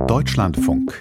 Deutschlandfunk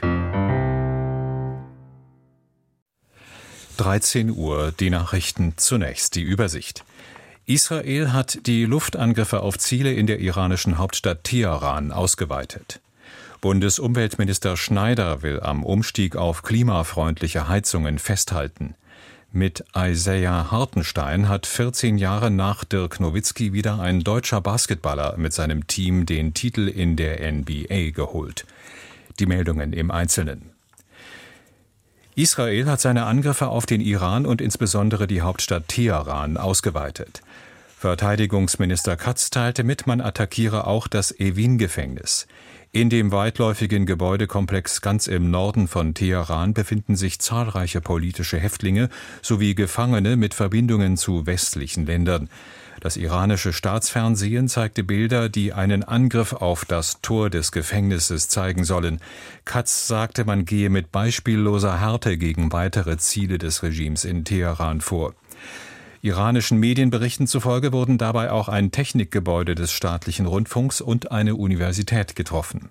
13 Uhr, die Nachrichten zunächst, die Übersicht. Israel hat die Luftangriffe auf Ziele in der iranischen Hauptstadt Teheran ausgeweitet. Bundesumweltminister Schneider will am Umstieg auf klimafreundliche Heizungen festhalten. Mit Isaiah Hartenstein hat 14 Jahre nach Dirk Nowitzki wieder ein deutscher Basketballer mit seinem Team den Titel in der NBA geholt. Die Meldungen im Einzelnen. Israel hat seine Angriffe auf den Iran und insbesondere die Hauptstadt Teheran ausgeweitet. Verteidigungsminister Katz teilte mit, man attackiere auch das Evin-Gefängnis. In dem weitläufigen Gebäudekomplex ganz im Norden von Teheran befinden sich zahlreiche politische Häftlinge sowie Gefangene mit Verbindungen zu westlichen Ländern. Das iranische Staatsfernsehen zeigte Bilder, die einen Angriff auf das Tor des Gefängnisses zeigen sollen. Katz sagte, man gehe mit beispielloser Härte gegen weitere Ziele des Regimes in Teheran vor. Iranischen Medienberichten zufolge wurden dabei auch ein Technikgebäude des staatlichen Rundfunks und eine Universität getroffen.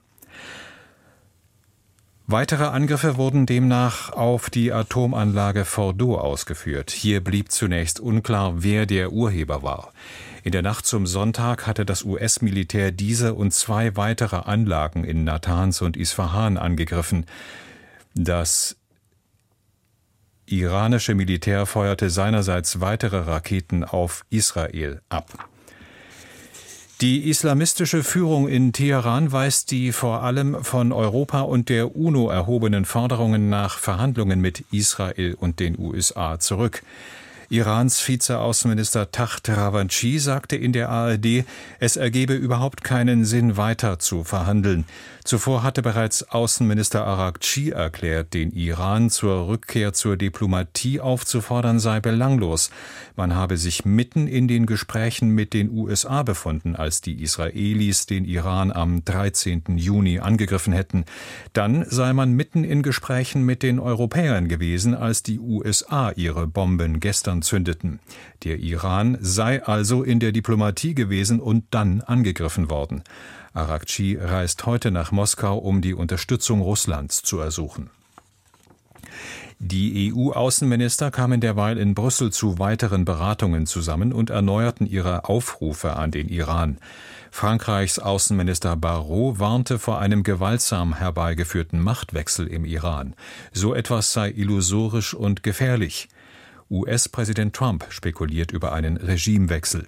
Weitere Angriffe wurden demnach auf die Atomanlage Fordow ausgeführt. Hier blieb zunächst unklar, wer der Urheber war. In der Nacht zum Sonntag hatte das US-Militär diese und 2 weitere Anlagen in Natanz und Isfahan angegriffen. Das iranische Militär feuerte seinerseits weitere Raketen auf Israel ab. Die islamistische Führung in Teheran weist die vor allem von Europa und der UNO erhobenen Forderungen nach Verhandlungen mit Israel und den USA zurück. Irans Vizeaußenminister Takht Ravanchi sagte in der ARD, es ergebe überhaupt keinen Sinn, weiter zu verhandeln. Zuvor hatte bereits Außenminister Araghchi erklärt, den Iran zur Rückkehr zur Diplomatie aufzufordern, sei belanglos. Man habe sich mitten in den Gesprächen mit den USA befunden, als die Israelis den Iran am 13. Juni angegriffen hätten. Dann sei man mitten in Gesprächen mit den Europäern gewesen, als die USA ihre Bomben gestern zündeten. Der Iran sei also in der Diplomatie gewesen und dann angegriffen worden. Araghchi reist heute nach Moskau, um die Unterstützung Russlands zu ersuchen. Die EU-Außenminister kamen derweil in Brüssel zu weiteren Beratungen zusammen und erneuerten ihre Aufrufe an den Iran. Frankreichs Außenminister Barrot warnte vor einem gewaltsam herbeigeführten Machtwechsel im Iran. So etwas sei illusorisch und gefährlich. US-Präsident Trump spekuliert über einen Regimewechsel.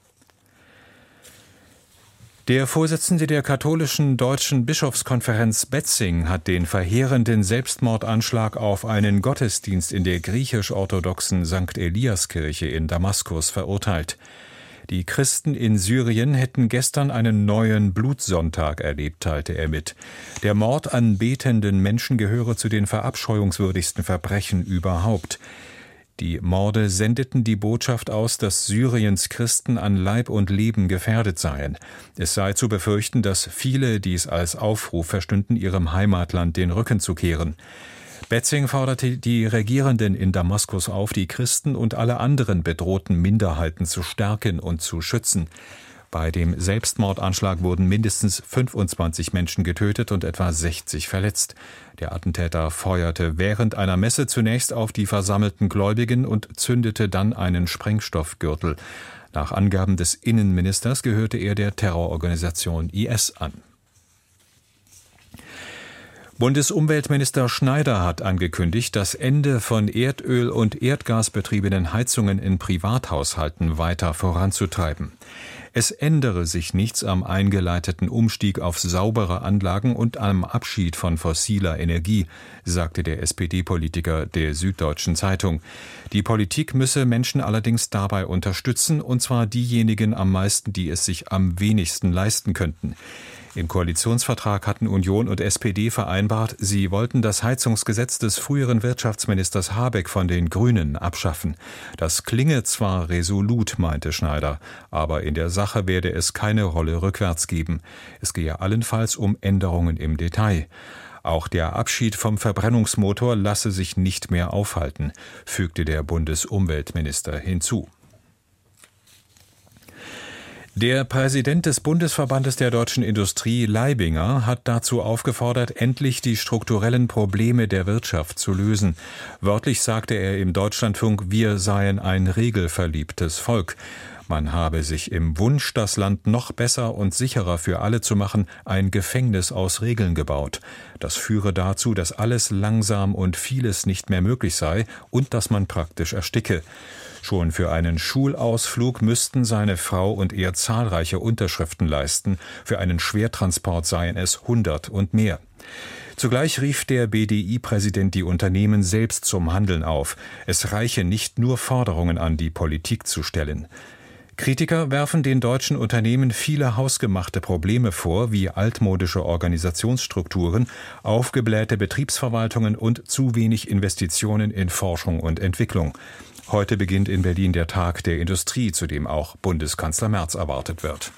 Der Vorsitzende der katholischen Deutschen Bischofskonferenz Betzing hat den verheerenden Selbstmordanschlag auf einen Gottesdienst in der griechisch-orthodoxen St. Eliaskirche in Damaskus verurteilt. Die Christen in Syrien hätten gestern einen neuen Blutsonntag erlebt, teilte er mit. Der Mord an betenden Menschen gehöre zu den verabscheuungswürdigsten Verbrechen überhaupt. Die Morde sendeten die Botschaft aus, dass Syriens Christen an Leib und Leben gefährdet seien. Es sei zu befürchten, dass viele dies als Aufruf verstünden, ihrem Heimatland den Rücken zu kehren. Betzing forderte die Regierenden in Damaskus auf, die Christen und alle anderen bedrohten Minderheiten zu stärken und zu schützen. Bei dem Selbstmordanschlag wurden mindestens 25 Menschen getötet und etwa 60 verletzt. Der Attentäter feuerte während einer Messe zunächst auf die versammelten Gläubigen und zündete dann einen Sprengstoffgürtel. Nach Angaben des Innenministers gehörte er der Terrororganisation IS an. Bundesumweltminister Schneider hat angekündigt, das Ende von Erdöl- und Erdgasbetriebenen Heizungen in Privathaushalten weiter voranzutreiben. Es ändere sich nichts am eingeleiteten Umstieg auf saubere Anlagen und am Abschied von fossiler Energie, sagte der SPD-Politiker der Süddeutschen Zeitung. Die Politik müsse Menschen allerdings dabei unterstützen, und zwar diejenigen am meisten, die es sich am wenigsten leisten könnten. Im Koalitionsvertrag hatten Union und SPD vereinbart, sie wollten das Heizungsgesetz des früheren Wirtschaftsministers Habeck von den Grünen abschaffen. Das klinge zwar resolut, meinte Schneider, aber in der Sache werde es keine Rolle rückwärts geben. Es gehe allenfalls um Änderungen im Detail. Auch der Abschied vom Verbrennungsmotor lasse sich nicht mehr aufhalten, fügte der Bundesumweltminister hinzu. Der Präsident des Bundesverbandes der deutschen Industrie, Leibinger, hat dazu aufgefordert, endlich die strukturellen Probleme der Wirtschaft zu lösen. Wörtlich sagte er im Deutschlandfunk, wir seien ein regelverliebtes Volk. Man habe sich im Wunsch, das Land noch besser und sicherer für alle zu machen, ein Gefängnis aus Regeln gebaut. Das führe dazu, dass alles langsam und vieles nicht mehr möglich sei und dass man praktisch ersticke. Schon für einen Schulausflug müssten seine Frau und er zahlreiche Unterschriften leisten. Für einen Schwertransport seien es 100 und mehr. Zugleich rief der BDI-Präsident die Unternehmen selbst zum Handeln auf. Es reiche nicht nur Forderungen an die Politik zu stellen. Kritiker werfen den deutschen Unternehmen viele hausgemachte Probleme vor, wie altmodische Organisationsstrukturen, aufgeblähte Betriebsverwaltungen und zu wenig Investitionen in Forschung und Entwicklung. Heute beginnt in Berlin der Tag der Industrie, zu dem auch Bundeskanzler Merz erwartet wird.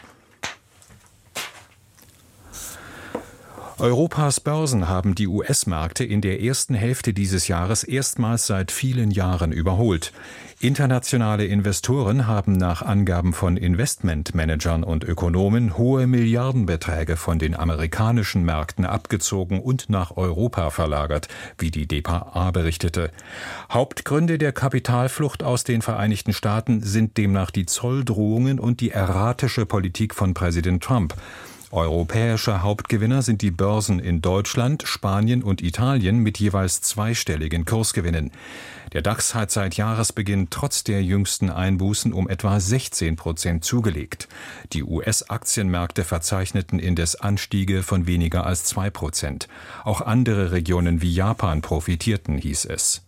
Europas Börsen haben die US-Märkte in der ersten Hälfte dieses Jahres erstmals seit vielen Jahren überholt. Internationale Investoren haben nach Angaben von Investmentmanagern und Ökonomen hohe Milliardenbeträge von den amerikanischen Märkten abgezogen und nach Europa verlagert, wie die dpa berichtete. Hauptgründe der Kapitalflucht aus den Vereinigten Staaten sind demnach die Zolldrohungen und die erratische Politik von Präsident Trump. Europäische Hauptgewinner sind die Börsen in Deutschland, Spanien und Italien mit jeweils zweistelligen Kursgewinnen. Der DAX hat seit Jahresbeginn trotz der jüngsten Einbußen um etwa 16% zugelegt. Die US-Aktienmärkte verzeichneten indes Anstiege von weniger als 2%. Auch andere Regionen wie Japan profitierten, hieß es.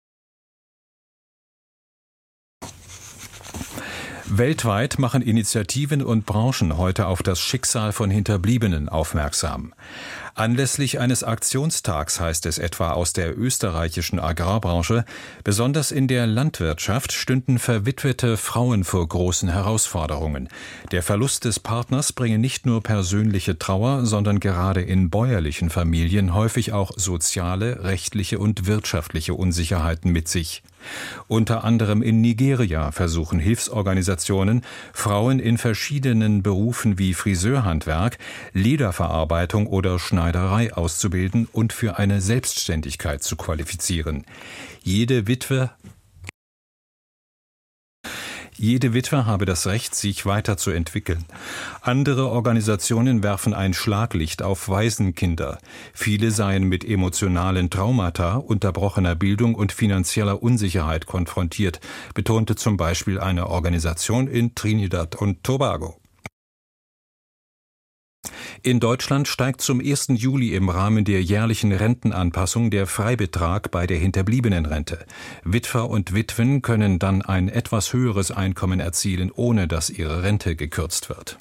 Weltweit machen Initiativen und Branchen heute auf das Schicksal von Hinterbliebenen aufmerksam. Anlässlich eines Aktionstags heißt es etwa aus der österreichischen Agrarbranche, besonders in der Landwirtschaft stünden verwitwete Frauen vor großen Herausforderungen. Der Verlust des Partners bringe nicht nur persönliche Trauer, sondern gerade in bäuerlichen Familien häufig auch soziale, rechtliche und wirtschaftliche Unsicherheiten mit sich. Unter anderem in Nigeria versuchen Hilfsorganisationen, Frauen in verschiedenen Berufen wie Friseurhandwerk, Lederverarbeitung oder Schneiderei auszubilden und für eine Selbstständigkeit zu qualifizieren. Jede Witwe habe das Recht, sich weiterzuentwickeln. Andere Organisationen werfen ein Schlaglicht auf Waisenkinder. Viele seien mit emotionalen Traumata, unterbrochener Bildung und finanzieller Unsicherheit konfrontiert, betonte zum Beispiel eine Organisation in Trinidad und Tobago. In Deutschland steigt zum 1. Juli im Rahmen der jährlichen Rentenanpassung der Freibetrag bei der Hinterbliebenenrente. Witwer und Witwen können dann ein etwas höheres Einkommen erzielen, ohne dass ihre Rente gekürzt wird.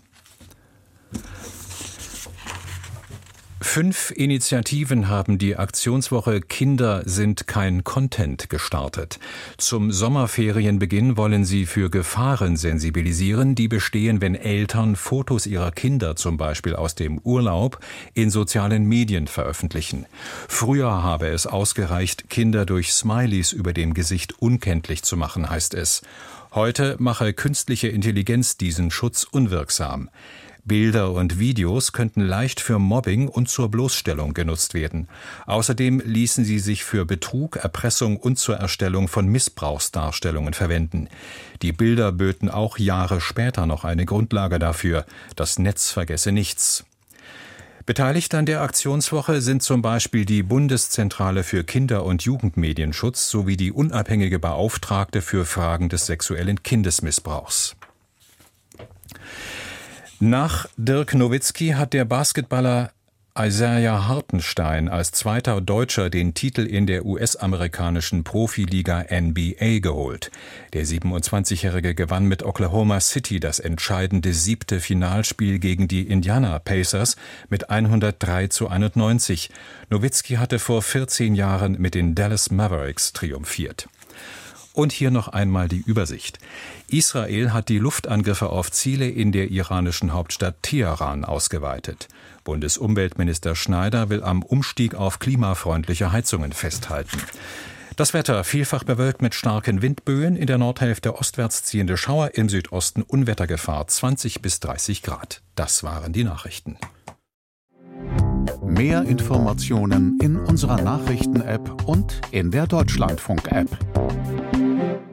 5 Initiativen haben die Aktionswoche Kinder sind kein Content gestartet. Zum Sommerferienbeginn wollen sie für Gefahren sensibilisieren, die bestehen, wenn Eltern Fotos ihrer Kinder, zum Beispiel aus dem Urlaub, in sozialen Medien veröffentlichen. Früher habe es ausgereicht, Kinder durch Smileys über dem Gesicht unkenntlich zu machen, heißt es. Heute mache künstliche Intelligenz diesen Schutz unwirksam. Bilder und Videos könnten leicht für Mobbing und zur Bloßstellung genutzt werden. Außerdem ließen sie sich für Betrug, Erpressung und zur Erstellung von Missbrauchsdarstellungen verwenden. Die Bilder böten auch Jahre später noch eine Grundlage dafür. Das Netz vergesse nichts. Beteiligt an der Aktionswoche sind zum Beispiel die Bundeszentrale für Kinder- und Jugendmedienschutz sowie die unabhängige Beauftragte für Fragen des sexuellen Kindesmissbrauchs. Nach Dirk Nowitzki hat der Basketballer Isaiah Hartenstein als zweiter Deutscher den Titel in der US-amerikanischen Profiliga NBA geholt. Der 27-Jährige gewann mit Oklahoma City das entscheidende 7. Finalspiel gegen die Indiana Pacers mit 103:91. Nowitzki hatte vor 14 Jahren mit den Dallas Mavericks triumphiert. Und hier noch einmal die Übersicht. Israel hat die Luftangriffe auf Ziele in der iranischen Hauptstadt Teheran ausgeweitet. Bundesumweltminister Schneider will am Umstieg auf klimafreundliche Heizungen festhalten. Das Wetter: vielfach bewölkt mit starken Windböen, in der Nordhälfte ostwärts ziehende Schauer, im Südosten Unwettergefahr, 20 bis 30 Grad. Das waren die Nachrichten. Mehr Informationen in unserer Nachrichten-App und in der Deutschlandfunk-App.